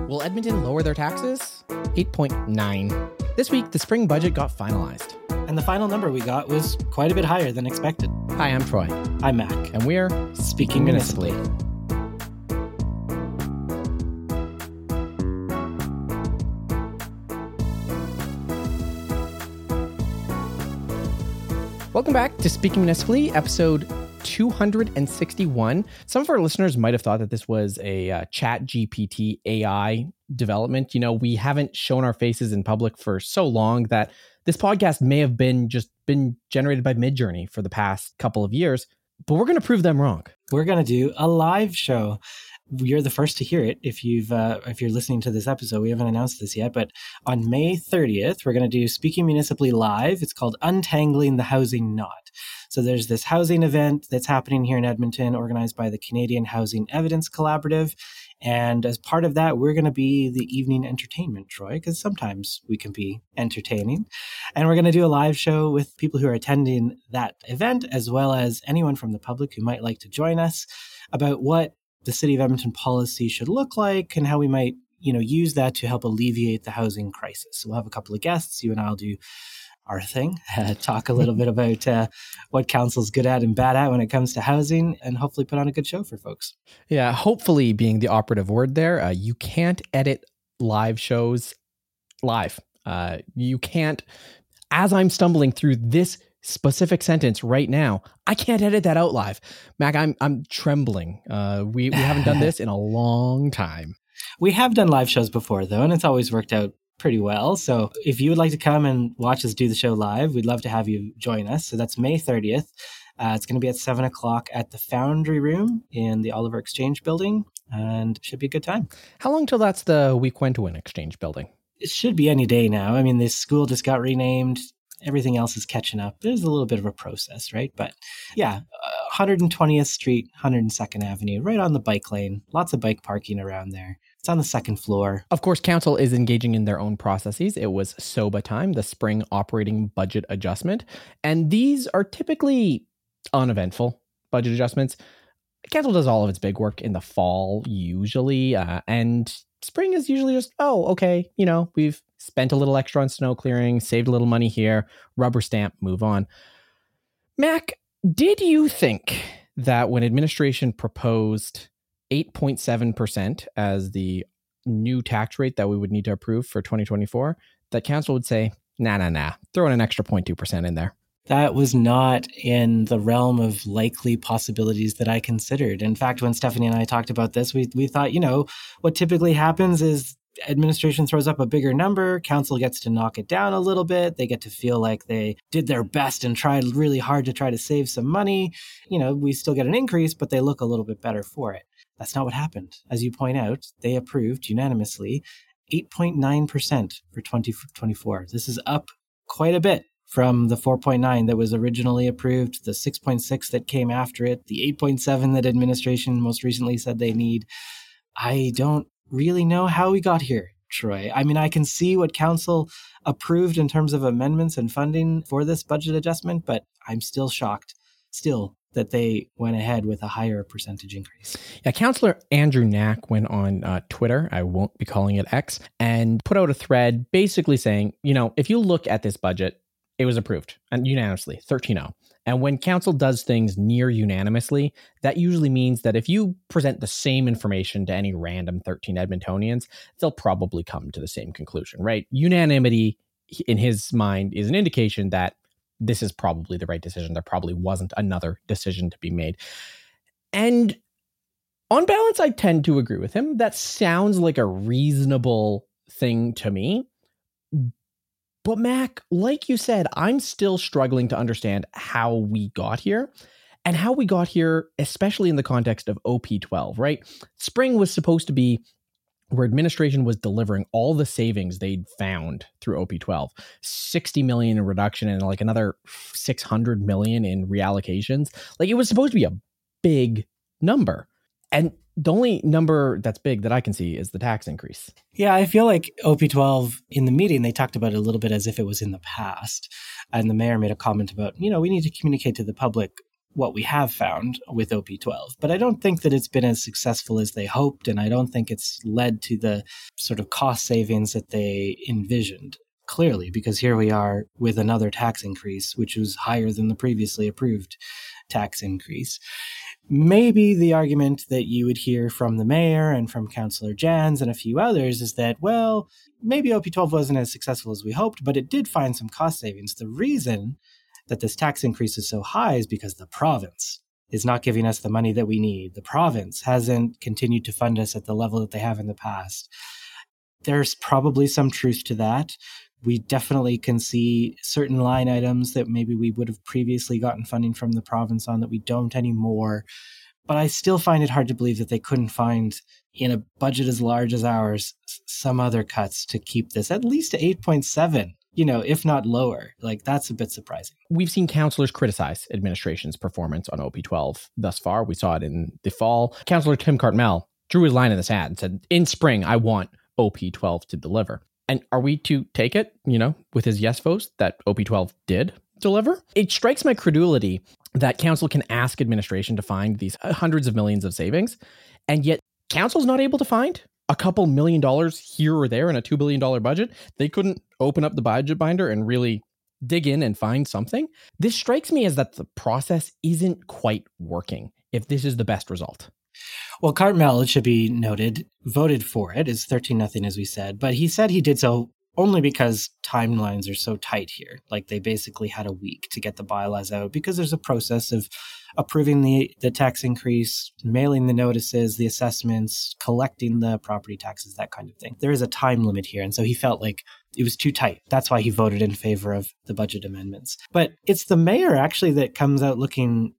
Will Edmonton lower their taxes? 8.9. This week, the spring budget got finalized. And the final number we got was quite a bit higher than expected. Hi, I'm Troy. I'm Mac. And we're Speaking Municipally. Welcome back to Speaking Municipally, episode 261. Some of our listeners might have thought that this was a ChatGPT AI development. You know, we haven't shown our faces in public for so long that this podcast may have been generated by Midjourney for the past couple of years, but we're going to prove them wrong. We're going to do a live show. You're the first to hear it if you're listening to this episode. We haven't announced this yet, but on May 30th, we're going to do Speaking Municipally Live. It's called Untangling the Housing Knot. So there's this housing event that's happening here in Edmonton, organized by the Canadian Housing Evidence Collaborative. And as part of that, we're going to be the evening entertainment, Troy, because sometimes we can be entertaining. And we're going to do a live show with people who are attending that event, as well as anyone from the public who might like to join us, about what the City of Edmonton policy should look like and how we might, use that to help alleviate the housing crisis. So we'll have a couple of guests. You and I'll do our thing, talk a little bit about what council's good at and bad at when it comes to housing, and hopefully put on a good show for folks. Yeah, hopefully being the operative word there. You can't edit live shows live. You can't, as I'm stumbling through this specific sentence right now, I can't edit that out live. Mac, I'm trembling. We haven't done this in a long time. We have done live shows before, though, and it's always worked out pretty well. So if you would like to come and watch us do the show live, we'd love to have you join us. So that's May 30th. It's going to be at 7 o'clock at the Foundry Room in the Oliver Exchange Building, and it should be a good time. How long till that's the Wequentuin Exchange Building? It should be any day now. I mean, this school just got renamed. Everything else is catching up. There's a little bit of a process, right? But yeah, 120th Street, 102nd Avenue, right on the bike lane. Lots of bike parking around there. It's on the second floor. Of course, council is engaging in their own processes. It was SOBA time, the spring operating budget adjustment. And these are typically uneventful budget adjustments. Council does all of its big work in the fall, usually. And spring is usually just, okay, we've spent a little extra on snow clearing, saved a little money here, rubber stamp, move on. Mac, did you think that when administration proposed 8.7% as the new tax rate that we would need to approve for 2024, that council would say, nah, throw in an extra 0.2% in there? That was not in the realm of likely possibilities that I considered. In fact, when Stephanie and I talked about this, we thought, what typically happens is administration throws up a bigger number, council gets to knock it down a little bit, they get to feel like they did their best and tried really hard to try to save some money. We still get an increase, but they look a little bit better for it. That's not what happened. As you point out, they approved unanimously 8.9% for 2024. This is up quite a bit from the 4.9 that was originally approved, the 6.6 that came after it, the 8.7 that administration most recently said they need. I don't really know how we got here, Troy. I mean, I can see what council approved in terms of amendments and funding for this budget adjustment, but I'm still shocked, that they went ahead with a higher percentage increase. Yeah, Councillor Andrew Knack went on Twitter, I won't be calling it X, and put out a thread basically saying, if you look at this budget, it was approved and unanimously, 13-0. And when council does things near unanimously, that usually means that if you present the same information to any random 13 Edmontonians, they'll probably come to the same conclusion, right? Unanimity in his mind is an indication that this is probably the right decision. There probably wasn't another decision to be made. And on balance, I tend to agree with him. That sounds like a reasonable thing to me. But Mac, like you said, I'm still struggling to understand how we got here and how we got here, especially in the context of OP12, right? Spring was supposed to be where administration was delivering all the savings they'd found through OP12, 60 million in reduction and like another 600 million in reallocations. Like it was supposed to be a big number. And the only number that's big that I can see is the tax increase. Yeah, I feel like OP12 in the meeting, they talked about it a little bit as if it was in the past. And the mayor made a comment about, we need to communicate to the public what we have found with OP12. But I don't think that it's been as successful as they hoped, and I don't think it's led to the sort of cost savings that they envisioned. Clearly, because here we are with another tax increase, which was higher than the previously approved tax increase. Maybe the argument that you would hear from the mayor and from Councillor Jans and a few others is that, well, maybe OP12 wasn't as successful as we hoped, but it did find some cost savings. The reason that this tax increase is so high is because the province is not giving us the money that we need. The province hasn't continued to fund us at the level that they have in the past. There's probably some truth to that. We definitely can see certain line items that maybe we would have previously gotten funding from the province on that we don't anymore. But I still find it hard to believe that they couldn't find, in a budget as large as ours, some other cuts to keep this at least to 8.7, if not lower. Like, that's a bit surprising. We've seen councillors criticize administration's performance on OP12 thus far. We saw it in the fall. Councillor Tim Cartmel drew his line in the sand and said, in spring, I want OP12 to deliver. And are we to take it, with his yes votes, that OP12 did deliver? It strikes my credulity that council can ask administration to find these hundreds of millions of savings, and yet council's not able to find a couple $1 million here or there in a $2 billion budget. They couldn't open up the budget binder and really dig in and find something. This strikes me as that the process isn't quite working if this is the best result. Well, Cartmel, it should be noted, voted for it. It's 13-0, as we said. But he said he did so only because timelines are so tight here. Like, they basically had a week to get the bylaws out because there's a process of approving the tax increase, mailing the notices, the assessments, collecting the property taxes, that kind of thing. There is a time limit here. And so he felt like it was too tight. That's why he voted in favor of the budget amendments. But it's the mayor, actually, that comes out looking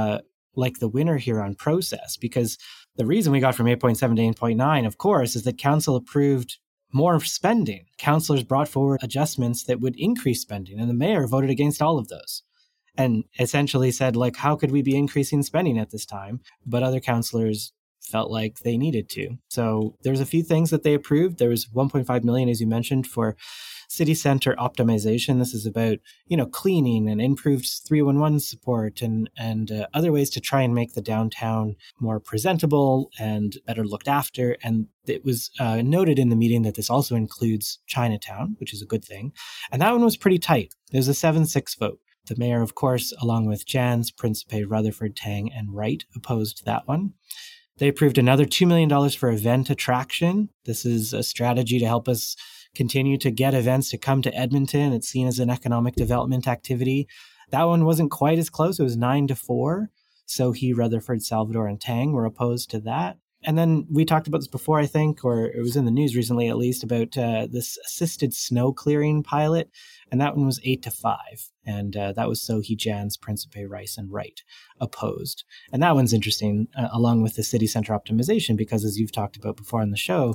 like the winner here on process, because the reason we got from 8.7 to 8.9, of course, is that council approved more spending. Councillors brought forward adjustments that would increase spending, and the mayor voted against all of those and essentially said, like, how could we be increasing spending at this time? But other councillors felt like they needed to. So there's a few things that they approved. There was 1.5 million, as you mentioned, for city center optimization. This is about, cleaning and improved 311 support and other ways to try and make the downtown more presentable and better looked after. And it was noted in the meeting that this also includes Chinatown, which is a good thing. And that one was pretty tight. There was a 7-6 vote. The mayor, of course, along with Jans, Principe, Rutherford, Tang, and Wright, opposed that one. They approved another $2 million for event attraction. This is a strategy to help us continue to get events to come to Edmonton. It's seen as an economic development activity. That one wasn't quite as close. It was 9-4. So Rutherford, Salvador, and Tang were opposed to that. And then we talked about this before, I think, or it was in the news recently, at least, about this assisted snow clearing pilot. And that one was 8-5. And that was Sohi, Jans, Principe, Rice, and Wright opposed. And that one's interesting, along with the city center optimization, because as you've talked about before on the show,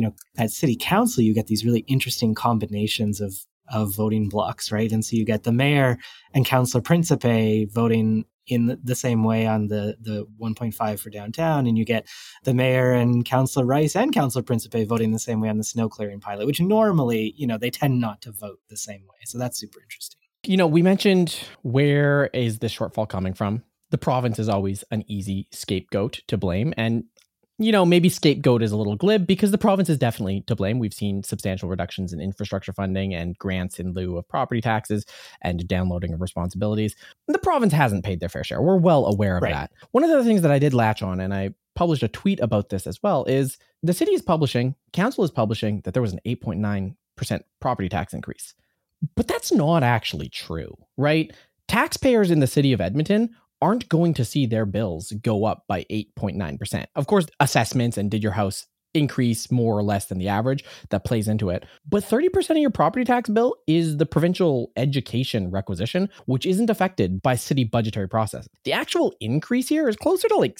at city council, you get these really interesting combinations of voting blocks, right? And so you get the mayor and Councillor Principe voting in the same way on the 1.5 for downtown, and you get the mayor and Councillor Rice and Councillor Principe voting the same way on the snow clearing pilot, which normally, they tend not to vote the same way. So that's super interesting. We mentioned, where is the shortfall coming from? The province is always an easy scapegoat to blame. And, maybe scapegoat is a little glib because the province is definitely to blame. We've seen substantial reductions in infrastructure funding and grants in lieu of property taxes and downloading of responsibilities. The province hasn't paid their fair share. We're well aware of that. One of the things that I did latch on, and I published a tweet about this as well, is the city is publishing, council is publishing that there was an 8.9% property tax increase. But that's not actually true, right? Taxpayers in the city of Edmonton aren't going to see their bills go up by 8.9%. Of course, assessments and did your house increase more or less than the average, that plays into it. But 30% of your property tax bill is the provincial education requisition, which isn't affected by city budgetary process. The actual increase here is closer to like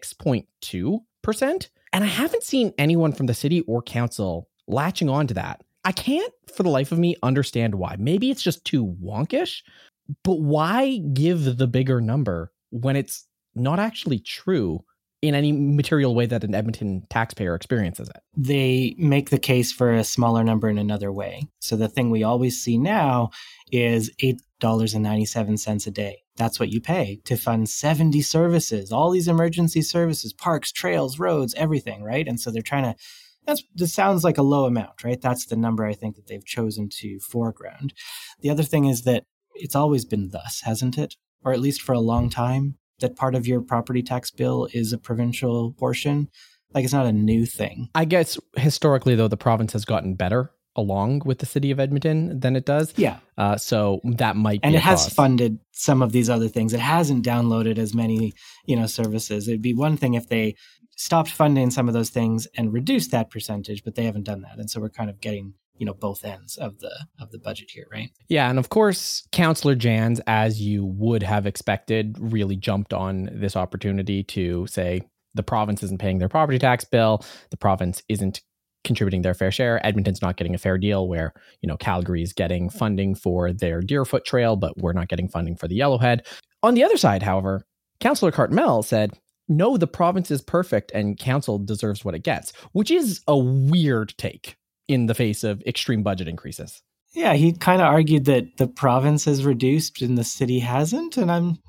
6.2%. And I haven't seen anyone from the city or council latching on to that. I can't, for the life of me, understand why. Maybe it's just too wonkish, but why give the bigger number when it's not actually true in any material way that an Edmonton taxpayer experiences it? They make the case for a smaller number in another way. So the thing we always see now is $8.97 a day. That's what you pay to fund 70 services, all these emergency services, parks, trails, roads, everything, right? And so they're trying to, this sounds like a low amount, right? That's the number I think that they've chosen to foreground. The other thing is that it's always been thus, hasn't it? Or at least for a long time, that part of your property tax bill is a provincial portion. Like, it's not a new thing. I guess historically, though, the province has gotten better along with the city of Edmonton than it does. Yeah. So that might be and it has cause. Funded some of these other things. It hasn't downloaded as many, services. It'd be one thing if they stopped funding some of those things and reduced that percentage, but they haven't done that. And so we're kind of getting, both ends of the budget here, right? Yeah. And of course, Councillor Jans, as you would have expected, really jumped on this opportunity to say the province isn't paying their property tax bill. The province isn't contributing their fair share. Edmonton's not getting a fair deal where, Calgary is getting funding for their Deerfoot Trail, but we're not getting funding for the Yellowhead. On the other side, however, Councillor Cartmel said, no, the province is perfect and council deserves what it gets, which is a weird take in the face of extreme budget increases. Yeah, he kind of argued that the province has reduced and the city hasn't, and I'm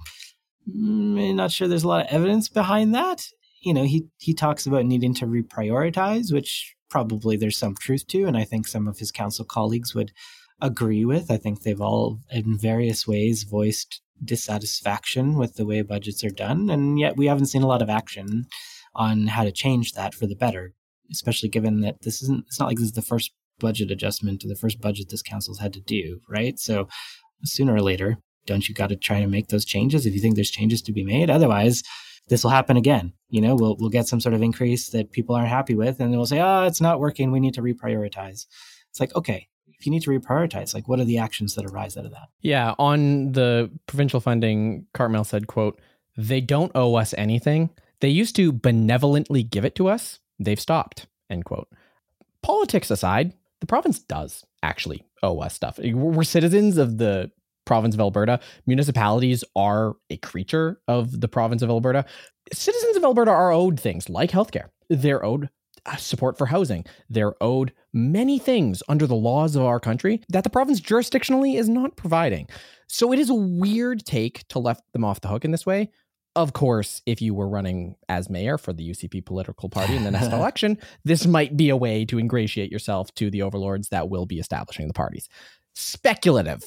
not sure there's a lot of evidence behind that. He talks about needing to reprioritize, which probably there's some truth to, and I think some of his council colleagues would agree with. I think they've all, in various ways, voiced dissatisfaction with the way budgets are done, and yet we haven't seen a lot of action on how to change that for the better, especially given that it's not like this is the first budget adjustment or the first budget this council's had to do, right? So sooner or later, don't you got to try to make those changes if you think there's changes to be made? Otherwise, this will happen again. We'll get some sort of increase that people aren't happy with, and they'll say, it's not working. We need to reprioritize. It's like, okay, if you need to reprioritize, like, what are the actions that arise out of that? Yeah. On the provincial funding, Cartmel said, quote, they don't owe us anything. They used to benevolently give it to us. They've stopped, end quote. Politics aside, the province does actually owe us stuff. We're citizens of the province of Alberta. Municipalities are a creature of the province of Alberta. Citizens of Alberta are owed things like healthcare. They're owed support for housing. They're owed many things under the laws of our country that the province jurisdictionally is not providing. So it is a weird take to let them off the hook in this way. Of course, if you were running as mayor for the UCP political party in the next election, this might be a way to ingratiate yourself to the overlords that will be establishing the parties. Speculative.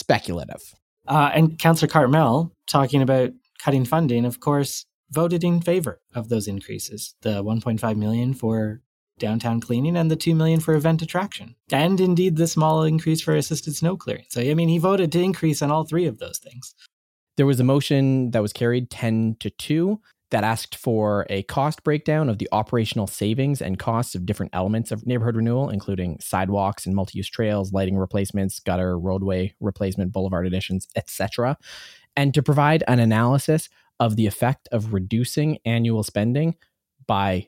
And Councillor Cartmel, talking about cutting funding, of course, voted in favor of those increases, the $1.5 million for downtown cleaning and the $2 million for event attraction, and indeed the small increase for assisted snow clearing. So, he voted to increase on all three of those things. There was a motion that was carried 10-2 that asked for a cost breakdown of the operational savings and costs of different elements of neighborhood renewal, including sidewalks and multi-use trails, lighting replacements, gutter, roadway replacement, boulevard additions, etc., and to provide an analysis of the effect of reducing annual spending by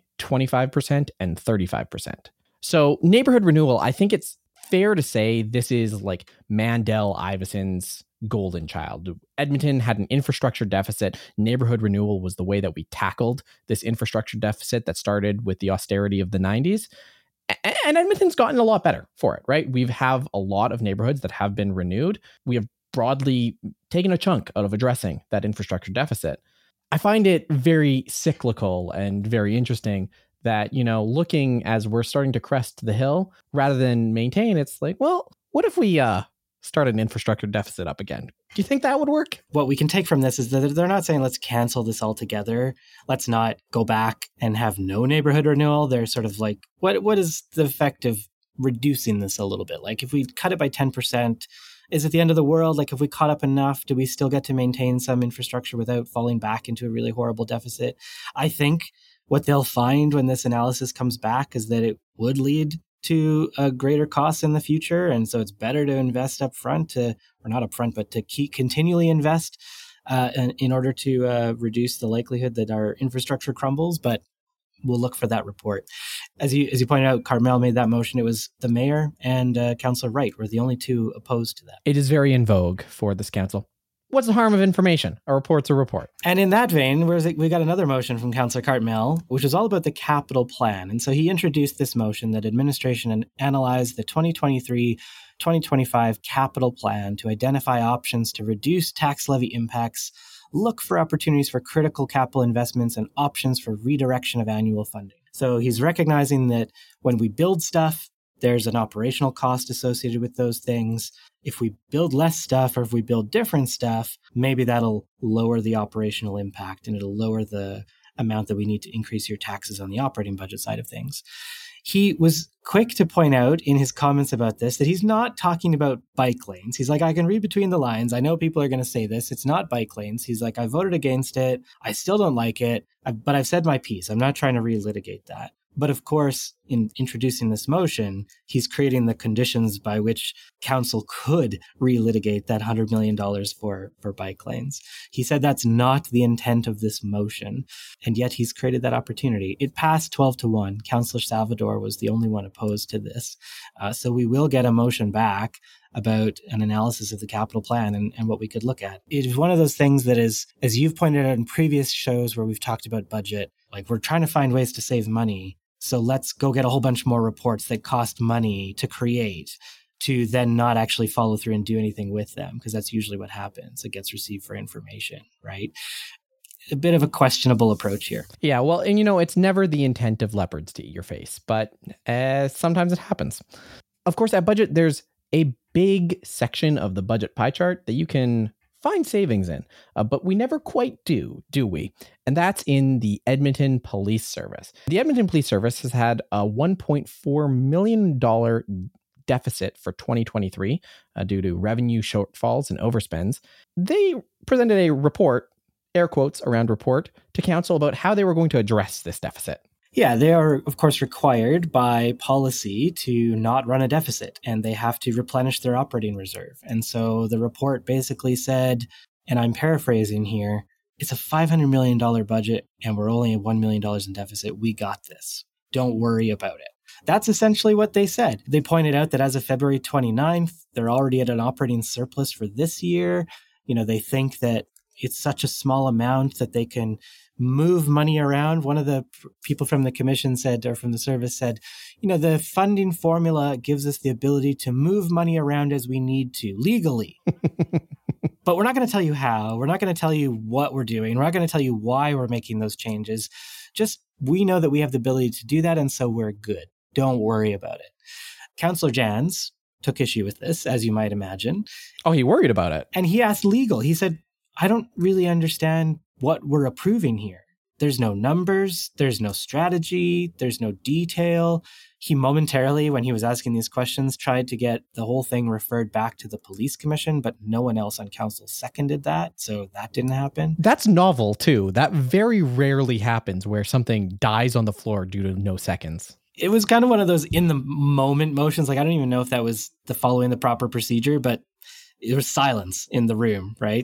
25% and 35%. So neighborhood renewal, I think it's fair to say this is like Mandel Iveson's golden child. Edmonton had an infrastructure deficit. Neighborhood renewal was the way that we tackled this infrastructure deficit that started with the austerity of the 90s. And Edmonton's gotten a lot better for it, right? We have a lot of neighborhoods that have been renewed. We have broadly taken a chunk out of addressing that infrastructure deficit. I find it very cyclical and very interesting that, looking as we're starting to crest the hill rather than maintain, it's like, well, what if we start an infrastructure deficit up again? Do you think that would work? What we can take from this is that they're not saying let's cancel this altogether. Let's not go back and have no neighborhood renewal. They're sort of like, what is the effect of reducing this a little bit? Like, if we cut it by 10%, is it the end of the world? Like, if we caught up enough, do we still get to maintain some infrastructure without falling back into a really horrible deficit? I think what they'll find when this analysis comes back is that it would lead to a greater cost in the future. And so it's better to invest up front or not up front, but to continually invest in order to reduce the likelihood that our infrastructure crumbles. But we'll look for that report. As you pointed out, Cartmel made that motion. It was the mayor and Councillor Wright were the only two opposed to that. It is very in vogue for this council. what's the harm of information? A report's a report. And in that vein, we got another motion from Councillor Cartmel, which was all about the capital plan. And so he introduced this motion that administration analyze the 2023-2025 capital plan to identify options to reduce tax levy impacts, look for opportunities for critical capital investments, and options for redirection of annual funding. So he's recognizing that when we build stuff, there's an operational cost associated with those things. If we build less stuff or if we build different stuff, maybe that'll lower the operational impact and it'll lower the amount that we need to increase your taxes on the operating budget side of things. He was quick to point out in his comments about this that he's not talking about bike lanes. He's like, I can read between the lines. I know people are going to say this. It's not bike lanes. He's like, I voted against it. I still don't like it, but I've said my piece. I'm not trying to relitigate that. But of course, in introducing this motion, he's creating the conditions by which council could relitigate that $100 million for bike lanes. He said that's not the intent of this motion, and yet he's created that opportunity. It passed 12-1. Councillor Salvador was the only one opposed to this. So we will get a motion back about an analysis of the capital plan and what we could look at. It is one of those things that is, as you've pointed out in previous shows where we've talked about budget, like we're trying to find ways to save money. So let's go get a whole bunch more reports that cost money to create to then not actually follow through and do anything with them, because that's usually what happens. It gets received for information, right? A bit of a questionable approach here. Yeah, well, and it's never the intent of leopards to eat your face, but sometimes it happens. Of course, at budget, there's a big section of the budget pie chart that you can find savings in, but we never quite do we? And that's in the Edmonton Police Service. The Edmonton Police Service has had a $1.4 million deficit for 2023 due to revenue shortfalls and overspends. They presented a report, air quotes around report, to council about how they were going to address this deficit. Yeah, they are, of course, required by policy to not run a deficit, and they have to replenish their operating reserve. And so the report basically said, and I'm paraphrasing here, it's a $500 million budget, and we're only at $1 million in deficit. We got this. Don't worry about it. That's essentially what they said. They pointed out that as of February 29th, they're already at an operating surplus for this year. They think that it's such a small amount that they can move money around. One of the people from the commission said, or from the service said, the funding formula gives us the ability to move money around as we need to legally. But we're not going to tell you how. We're not going to tell you what we're doing. We're not going to tell you why we're making those changes. Just we know that we have the ability to do that, and so we're good. Don't worry about it. Councillor Jans took issue with this, as you might imagine. Oh, he worried about it. And he asked legal. He said, I don't really understand what we're approving here. There's no numbers, there's no strategy, there's no detail. He momentarily, when he was asking these questions, tried to get the whole thing referred back to the police commission, but no one else on council seconded that, so that didn't happen. That's novel, too. That very rarely happens where something dies on the floor due to no seconds. It was kind of one of those in-the-moment motions. Like, I don't even know if that was following the proper procedure, but there was silence in the room, right?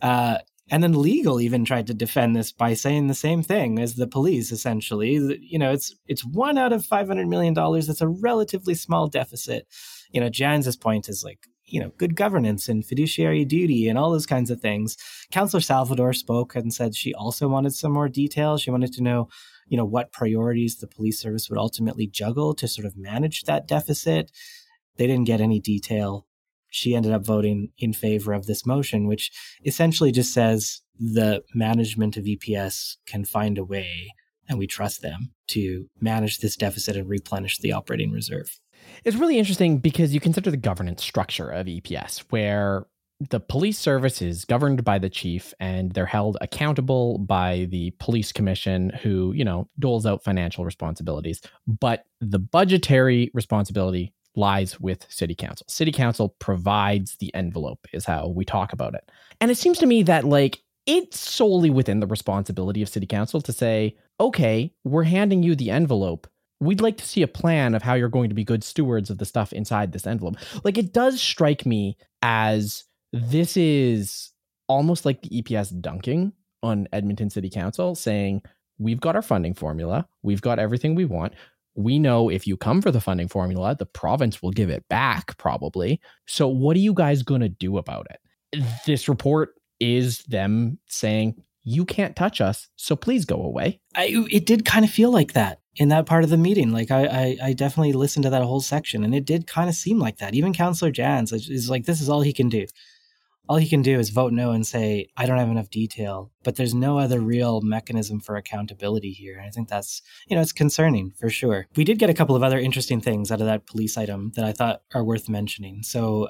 And then legal even tried to defend this by saying the same thing as the police, essentially. It's $1 out of $500 million. That's a relatively small deficit. Jans's point is like, good governance and fiduciary duty and all those kinds of things. Councillor Salvador spoke and said she also wanted some more detail. She wanted to know, what priorities the police service would ultimately juggle to sort of manage that deficit. They didn't get any detail. She ended up voting in favor of this motion, which essentially just says the management of EPS can find a way, and we trust them to manage this deficit and replenish the operating reserve. It's really interesting because you consider the governance structure of EPS, where the police service is governed by the chief and they're held accountable by the police commission, who, doles out financial responsibilities. But the budgetary responsibility lies with City Council. City Council provides the envelope, is how we talk about it. And it seems to me that it's solely within the responsibility of City Council to say, okay, we're handing you the envelope. We'd like to see a plan of how you're going to be good stewards of the stuff inside this envelope. It does strike me as this is almost like the EPS dunking on Edmonton City Council, saying, we've got our funding formula. We've got everything we want. We know if you come for the funding formula, the province will give it back probably. So what are you guys going to do about it? This report is them saying, you can't touch us, so please go away. It did kind of feel like that in that part of the meeting. Like I definitely listened to that whole section, and it did kind of seem like that. Even Councillor Jans is like, this is all he can do. All he can do is vote no and say, I don't have enough detail, but there's no other real mechanism for accountability here. And I think that's, it's concerning for sure. We did get a couple of other interesting things out of that police item that I thought are worth mentioning. So,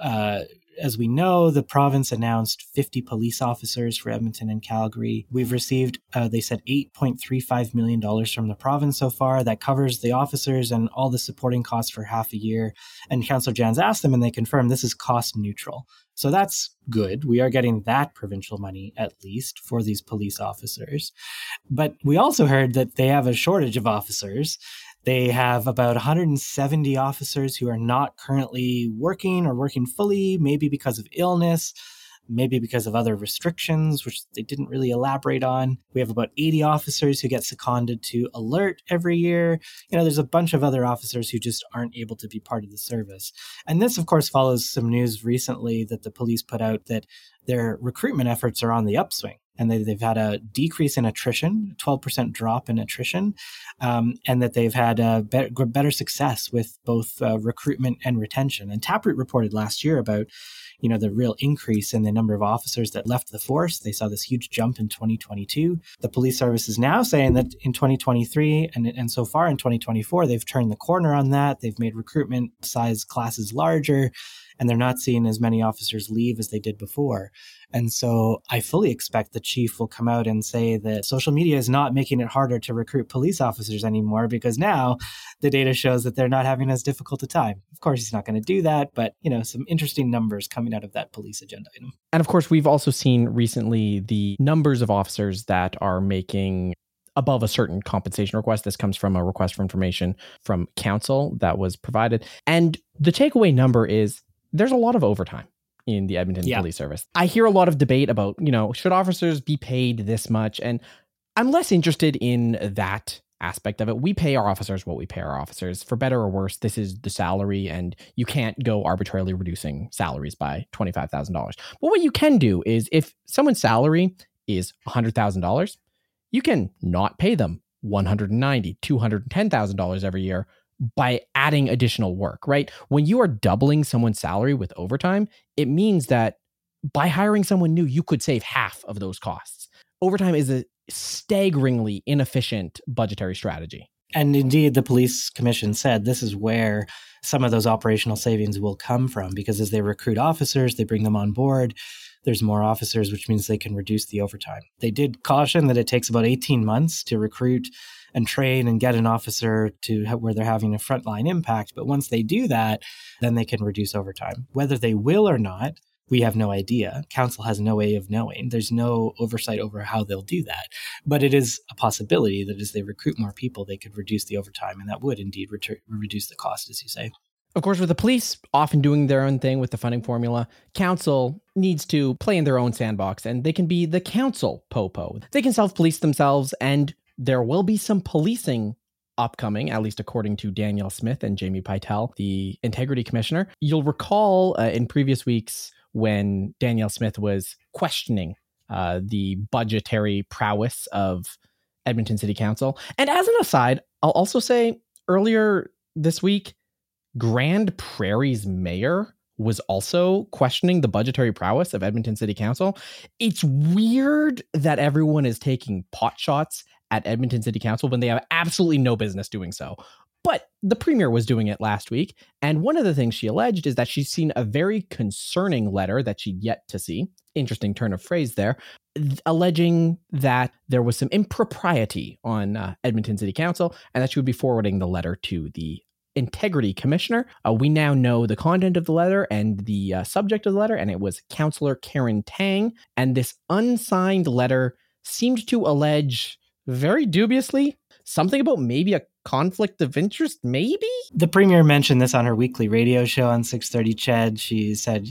as we know, the province announced 50 police officers for Edmonton and Calgary. We've received, they said, $8.35 million from the province so far. That covers the officers and all the supporting costs for half a year. And Councillor Jans asked them, and they confirmed this is cost neutral. So that's good. We are getting that provincial money, at least, for these police officers. But we also heard that they have a shortage of officers. They have about 170 officers who are not currently working or working fully, maybe because of illness, maybe because of other restrictions, which they didn't really elaborate on. We have about 80 officers who get seconded to alert every year. There's a bunch of other officers who just aren't able to be part of the service. And this, of course, follows some news recently that the police put out that their recruitment efforts are on the upswing. And they've had a decrease in attrition, 12% drop in attrition, and that they've had better success with both recruitment and retention. And Taproot reported last year about the real increase in the number of officers that left the force. They saw this huge jump in 2022. The police service is now saying that in 2023 and so far in 2024, they've turned the corner on that. They've made recruitment size classes larger, and they're not seeing as many officers leave as they did before. And so I fully expect the chief will come out and say that social media is not making it harder to recruit police officers anymore, because now the data shows that they're not having as difficult a time. Of course, he's not going to do that, but some interesting numbers coming out of that police agenda item. And of course, we've also seen recently the numbers of officers that are making above a certain compensation request. This comes from a request for information from council that was provided. And the takeaway number is there's a lot of overtime in the Edmonton Police Service. I hear a lot of debate about, should officers be paid this much? And I'm less interested in that aspect of it. We pay our officers what we pay our officers. For better or worse, this is the salary, and you can't go arbitrarily reducing salaries by $25,000. But what you can do is, if someone's salary is $100,000, you can not pay them $190,000, $210,000 every year by adding additional work, right? When you are doubling someone's salary with overtime, it means that by hiring someone new, you could save half of those costs. Overtime is a staggeringly inefficient budgetary strategy. And indeed, the police commission said this is where some of those operational savings will come from, because as they recruit officers, they bring them on board. There's more officers, which means they can reduce the overtime. They did caution that it takes about 18 months to recruit and train and get an officer to where they're having a frontline impact. But once they do that, then they can reduce overtime. Whether they will or not, we have no idea. Council has no way of knowing. There's no oversight over how they'll do that. But it is a possibility that as they recruit more people, they could reduce the overtime, and that would indeed reduce the cost, as you say. Of course, with the police often doing their own thing with the funding formula, council needs to play in their own sandbox, and they can be the council popo. They can self-police themselves, and there will be some policing upcoming, at least according to Danielle Smith and Jamie Pytel, the integrity commissioner. You'll recall in previous weeks when Danielle Smith was questioning the budgetary prowess of Edmonton City Council. And as an aside, I'll also say earlier this week, Grand Prairie's mayor was also questioning the budgetary prowess of Edmonton City Council. It's weird that everyone is taking pot shots at Edmonton City Council when they have absolutely no business doing so. But the premier was doing it last week, and one of the things she alleged is that she's seen a very concerning letter that she'd yet to see. Interesting turn of phrase there, alleging that there was some impropriety on Edmonton City Council, and that she would be forwarding the letter to the integrity commissioner. We now know the content of the letter and the subject of the letter, and it was Councillor Karen Tang. And this unsigned letter seemed to allege, very dubiously, something about maybe a conflict of interest, maybe? The premier mentioned this on her weekly radio show on 630 CHED. She said,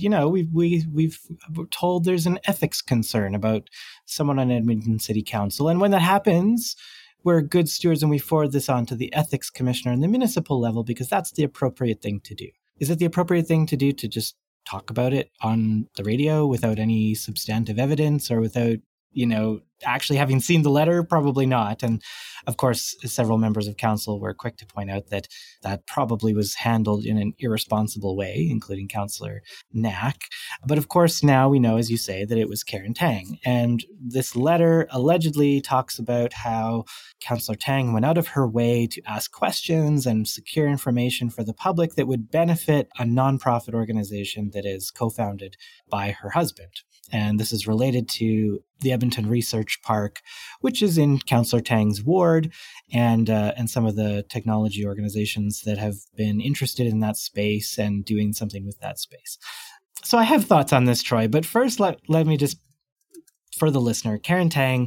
we've told there's an ethics concern about someone on Edmonton City Council. And when that happens, we're good stewards and we forward this on to the ethics commissioner on the municipal level, because that's the appropriate thing to do. Is it the appropriate thing to do to just talk about it on the radio without any substantive evidence or without, actually having seen the letter? Probably not. And of course, several members of council were quick to point out that that probably was handled in an irresponsible way, including Councillor Knack. But of course, now we know, as you say, that it was Karen Tang. And this letter allegedly talks about how Councillor Tang went out of her way to ask questions and secure information for the public that would benefit a nonprofit organization that is co-founded by her husband. And this is related to the Edmonton Research Park, which is in Councillor Tang's ward, and some of the technology organizations that have been interested in that space and doing something with that space. So I have thoughts on this, Troy, but first let me just, for the listener, Karen Tang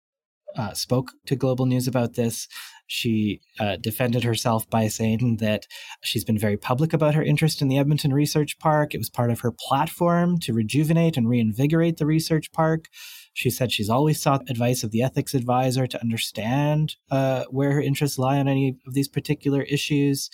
spoke to Global News about this. She defended herself by saying that she's been very public about her interest in the Edmonton Research Park. It was part of her platform to rejuvenate and reinvigorate the research park. She said she's always sought advice of the ethics advisor to understand where her interests lie on any of these particular issues.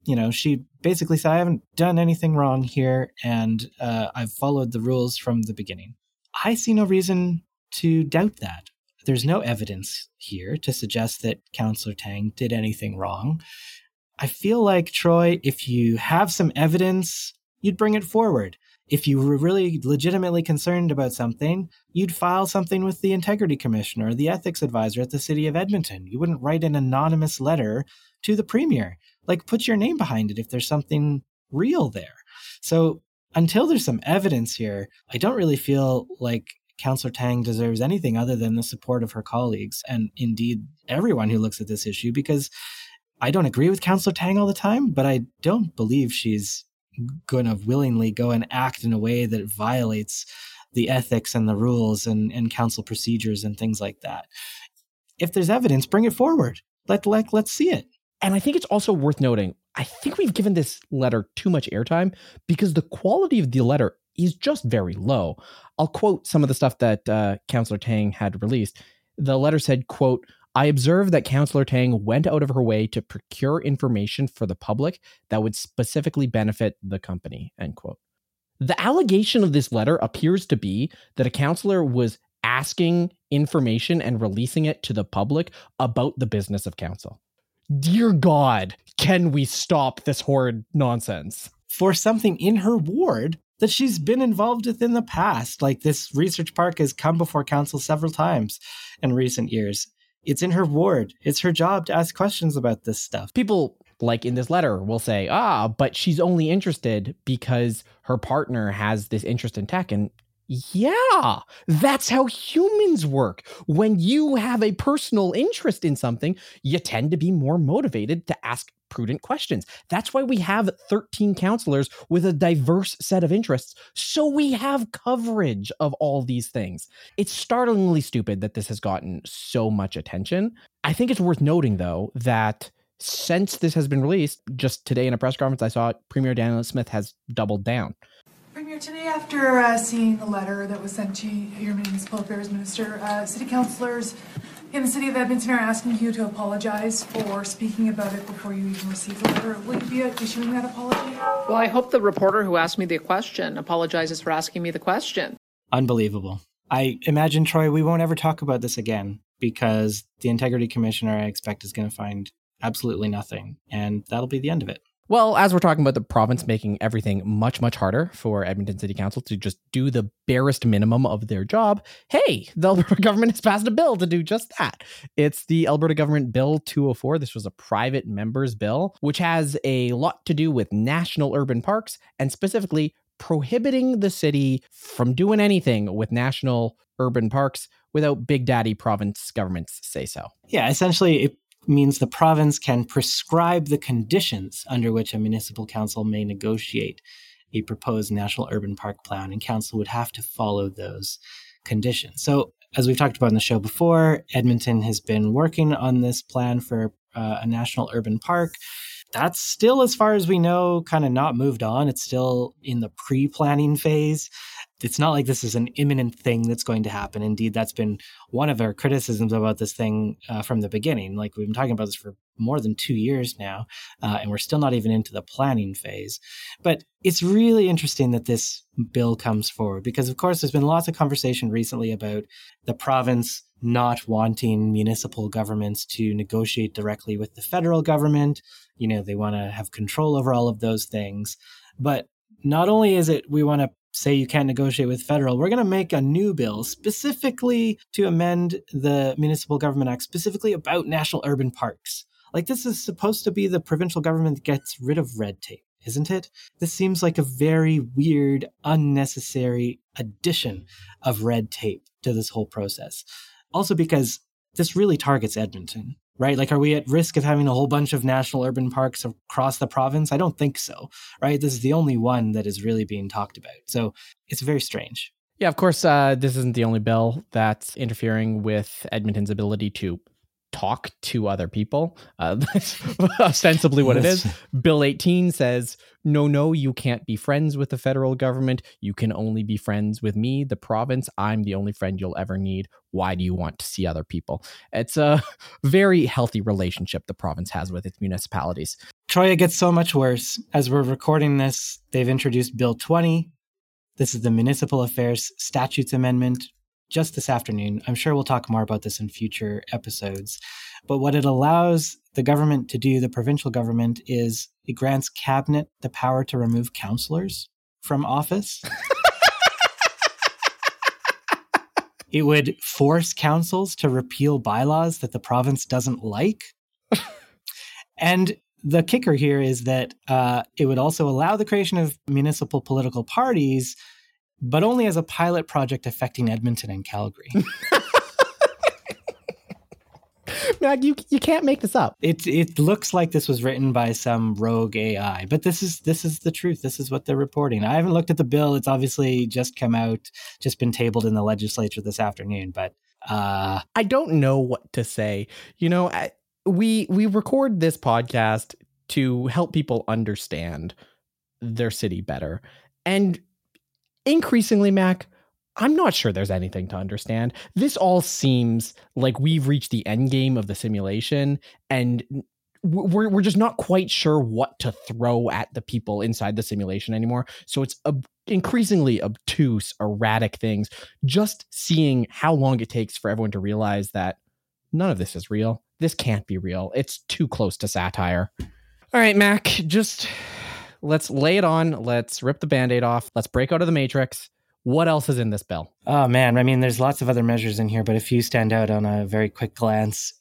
She basically said, I haven't done anything wrong here, and I've followed the rules from the beginning. I see no reason to doubt that. There's no evidence here to suggest that Councillor Tang did anything wrong. I feel like, Troy, if you have some evidence, you'd bring it forward. If you were really legitimately concerned about something, you'd file something with the Integrity Commissioner or the Ethics Advisor at the City of Edmonton. You wouldn't write an anonymous letter to the Premier. Put your name behind it if there's something real there. So until there's some evidence here, I don't really feel like Councillor Tang deserves anything other than the support of her colleagues and indeed everyone who looks at this issue, because I don't agree with Councillor Tang all the time, but I don't believe she's going to willingly go and act in a way that violates the ethics and the rules and council procedures and things like that. If there's evidence, bring it forward. Let's see it. And I think it's also worth noting, I think we've given this letter too much airtime because the quality of the letter is just very low. I'll quote some of the stuff that Councillor Tang had released. The letter said, quote, I observe that Councillor Tang went out of her way to procure information for the public that would specifically benefit the company, end quote. The allegation of this letter appears to be that a councillor was asking information and releasing it to the public about the business of council. Dear God, can we stop this horrid nonsense? For something in her ward that she's been involved with in the past. This research park has come before council several times in recent years. It's in her ward. It's her job to ask questions about this stuff. People, like in this letter, will say, but she's only interested because her partner has this interest in tech. And yeah, that's how humans work. When you have a personal interest in something, you tend to be more motivated to ask prudent questions. That's why we have 13 counselors with a diverse set of interests, so we have coverage of all these things. It's startlingly stupid that this has gotten so much attention. I think it's worth noting, though, that since this has been released, just today in a press conference I saw, Premier Danielle Smith has doubled down. Premier, today after seeing the letter that was sent to your municipal affairs minister, city councillors in the city of Edmonton are asking you to apologize for speaking about it before you even received the letter. Will you be issuing that apology? Well, I hope the reporter who asked me the question apologizes for asking me the question. Unbelievable. I imagine, Troy, we won't ever talk about this again because the Integrity Commissioner, I expect, is going to find absolutely nothing, and that'll be the end of it. Well, as we're talking about the province making everything much, much harder for Edmonton City Council to just do the barest minimum of their job, hey, the Alberta government has passed a bill to do just that. It's the Alberta Government Bill 204. This was a private member's bill, which has a lot to do with national urban parks and specifically prohibiting the city from doing anything with national urban parks without Big Daddy province governments say so. Yeah, essentially it means the province can prescribe the conditions under which a municipal council may negotiate a proposed national urban park plan, and council would have to follow those conditions. So, as we've talked about in the show before, Edmonton has been working on this plan for a national urban park. That's still, as far as we know, kind of not moved on. It's still in the pre-planning phase. it's not like this is an imminent thing that's going to happen. Indeed, that's been one of our criticisms about this thing from the beginning. Like, we've been talking about this for more than 2 years now, and we're still not even into the planning phase. But it's really interesting that this bill comes forward because, of course, there's been lots of conversation recently about the province not wanting municipal governments to negotiate directly with the federal government. You know, they want to have control over all of those things. But not only is it we want to say you can't negotiate with federal, we're going to make a new bill specifically to amend the Municipal Government Act, specifically about national urban parks. Like, this is supposed to be the provincial government that gets rid of red tape, isn't it? This seems like a very weird, unnecessary addition of red tape to this whole process. Also because this really targets Edmonton, right? Like, are we at risk of having a whole bunch of national urban parks across the province? I don't think so, right? This is the only one that is really being talked about. So it's very strange. Yeah, of course, this isn't the only bill that's interfering with Edmonton's ability to talk to other people. That's ostensibly what it is. Bill 18 says, no, you can't be friends with the federal government. You can only be friends with me, the province. I'm the only friend you'll ever need. Why do you want to see other people? It's a very healthy relationship the province has with its municipalities. Troy, it gets so much worse. As we're recording this, they've introduced Bill 20. This is the Municipal Affairs Statutes Amendment. Just this afternoon. I'm sure we'll talk more about this in future episodes. But what it allows the government to do, the provincial government, is it grants cabinet the power to remove councillors from office. It would force councils to repeal bylaws that the province doesn't like. And the kicker here is that it would also allow the creation of municipal political parties, but only as a pilot project affecting Edmonton and Calgary. Mac, you can't make this up. It looks like this was written by some rogue AI, but this is the truth. This is what they're reporting. I haven't looked at the bill. It's obviously just come out, just been tabled in the legislature this afternoon. But I don't know what to say. You know, we record this podcast to help people understand their city better, and increasingly, Mac, I'm not sure there's anything to understand. This all seems like we've reached the end game of the simulation, and we're just not quite sure what to throw at the people inside the simulation anymore. So it's increasingly obtuse, erratic things. Just seeing how long it takes for everyone to realize that none of this is real. This can't be real. It's too close to satire. All right, Mac, just let's lay it on. Let's rip the Band-Aid off. Let's break out of the Matrix. What else is in this bill? Oh, man. I mean, there's lots of other measures in here, but a few stand out on a very quick glance.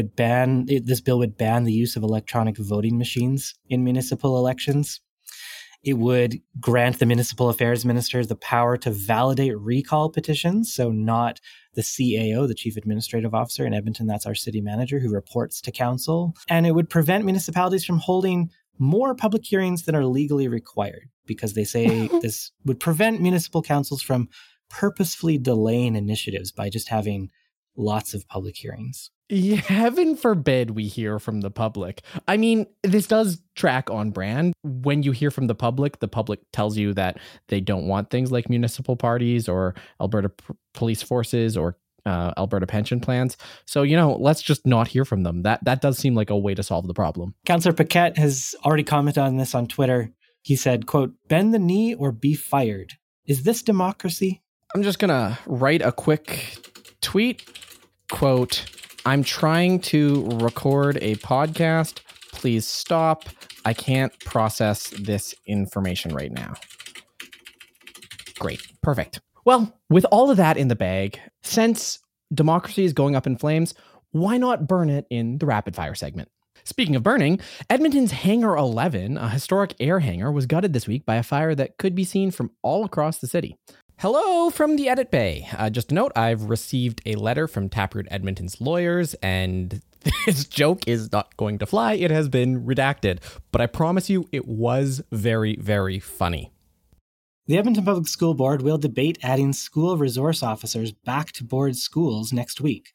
This bill would ban the use of electronic voting machines in municipal elections. It would grant the municipal affairs minister the power to validate recall petitions. So not the CAO, the chief administrative officer in Edmonton. That's our city manager who reports to council. And it would prevent municipalities from holding more public hearings than are legally required, because they say this would prevent municipal councils from purposefully delaying initiatives by just having lots of public hearings. Yeah, heaven forbid we hear from the public. I mean, this does track on brand. When you hear from the public tells you that they don't want things like municipal parties or Alberta police forces or Alberta pension plans. So, let's just not hear from them. That does seem like a way to solve the problem. Councillor Paquette has already commented on this on Twitter. He said, quote, "Bend the knee or be fired. Is this democracy?" I'm just going to write a quick tweet. Quote, "I'm trying to record a podcast. Please stop. I can't process this information right now." Great. Perfect. Well, with all of that in the bag, since democracy is going up in flames, why not burn it in the rapid fire segment? Speaking of burning, Edmonton's Hangar 11, a historic air hangar, was gutted this week by a fire that could be seen from all across the city. Hello from the Edit Bay. Just a note, I've received a letter from Taproot Edmonton's lawyers, and this joke is not going to fly. It has been redacted, but I promise you it was very, very funny. The Edmonton Public School Board will debate adding school resource officers back to board schools next week.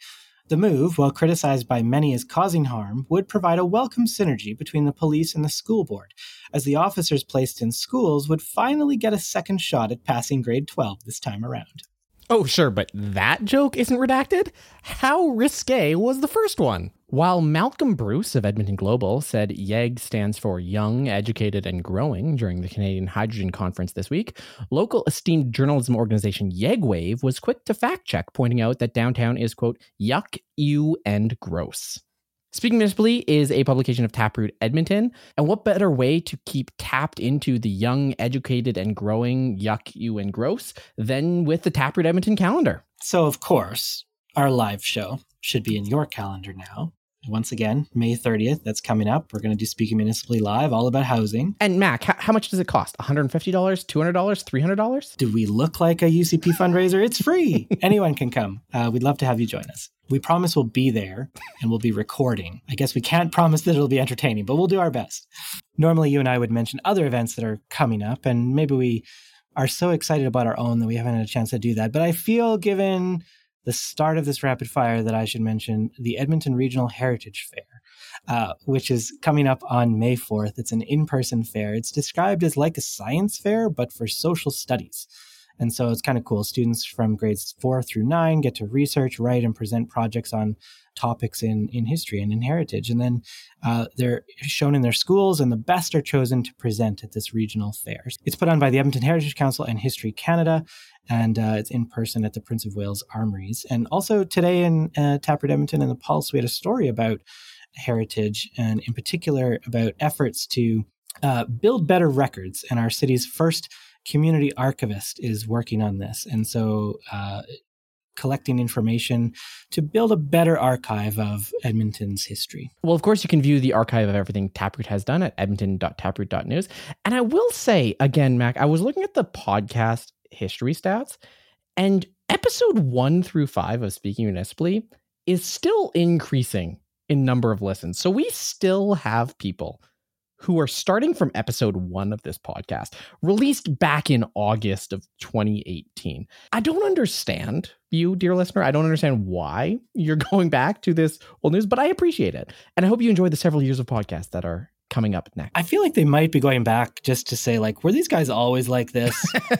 The move, while criticized by many as causing harm, would provide a welcome synergy between the police and the school board, as the officers placed in schools would finally get a second shot at passing grade 12 this time around. Oh, sure, but that joke isn't redacted? How risque was the first one? While Malcolm Bruce of Edmonton Global said YEG stands for Young, Educated, and Growing during the Canadian Hydrogen Conference this week, local esteemed journalism organization YEGWave was quick to fact-check, pointing out that downtown is, quote, yuck, ew, and gross. Speaking Municipally is a publication of Taproot Edmonton, and what better way to keep tapped into the young, educated, and growing yuck, ew, and gross than with the Taproot Edmonton calendar? So, of course, our live show should be in your calendar now. Once again, May 30th, that's coming up. We're going to do Speaking Municipally Live, all about housing. And Mac, how much does it cost? $150, $200, $300? Do we look like a UCP fundraiser? It's free. Anyone can come. We'd love to have you join us. We promise we'll be there and we'll be recording. I guess we can't promise that it'll be entertaining, but we'll do our best. Normally, you and I would mention other events that are coming up, and maybe we are so excited about our own that we haven't had a chance to do that. But I feel, given the start of this rapid fire, that I should mention the Edmonton Regional Heritage Fair, which is coming up on May 4th. It's an in-person fair. It's described as like a science fair, but for social studies. And so it's kind of cool. Students from grades 4 through 9 get to research, write, and present projects on topics in history and in heritage. And then they're shown in their schools, and the best are chosen to present at this regional fair. It's put on by the Edmonton Heritage Council and History Canada, and it's in person at the Prince of Wales Armories. And also today in Taproot Edmonton and the Pulse, we had a story about heritage, and in particular about efforts to build better records. And our city's first community archivist is working on this. And so collecting information to build a better archive of Edmonton's history. Well, of course, you can view the archive of everything Taproot has done at edmonton.taproot.news. And I will say, again, Mac, I was looking at the podcast history stats, and episode 1 through 5 of Speaking Municipally is still increasing in number of listens. So we still have people who are starting from episode 1 of this podcast, released back in August of 2018. I don't understand you, dear listener. I don't understand why you're going back to this old news, but I appreciate it. And I hope you enjoy the several years of podcasts that are coming up next. I feel like they might be going back just to say, like, were these guys always like this?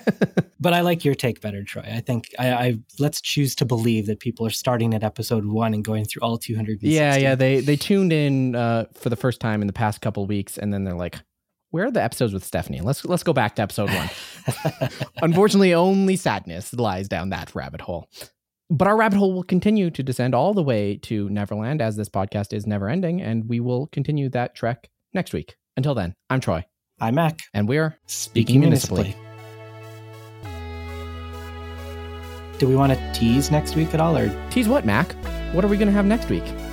But I like your take better, Troy. I think I let's choose to believe that people are starting at episode 1 and going through all 260. Yeah. They tuned in for the first time in the past couple of weeks, and then they're like, where are the episodes with Stephanie? Let's go back to episode 1. Unfortunately, only sadness lies down that rabbit hole. But our rabbit hole will continue to descend all the way to Neverland, as this podcast is never ending, and we will continue that trek next week. Until then, I'm Troy. I'm Mac. And we're Speaking Municipally. Do we want to tease next week at all? Or tease what, Mac? What are we going to have next week?